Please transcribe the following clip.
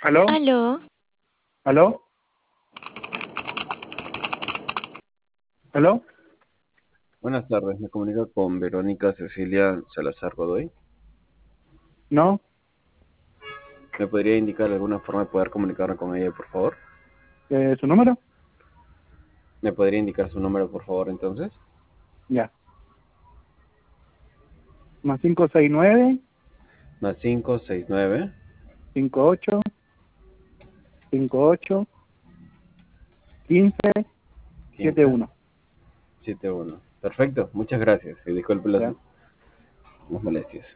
¿Aló? Aló, ¿Aló? ¿Aló? Buenas tardes, me comunico con Verónica Cecilia Salazar Godoy. ¿No? ¿Me podría indicar alguna forma de poder comunicarme con ella, por favor? ¿Su número? ¿Me podría indicar su número, por favor, entonces? Ya. Más 569 Más 569 58 58 15 15 71. 71. Perfecto, muchas gracias y disculpe Ya. las molestias.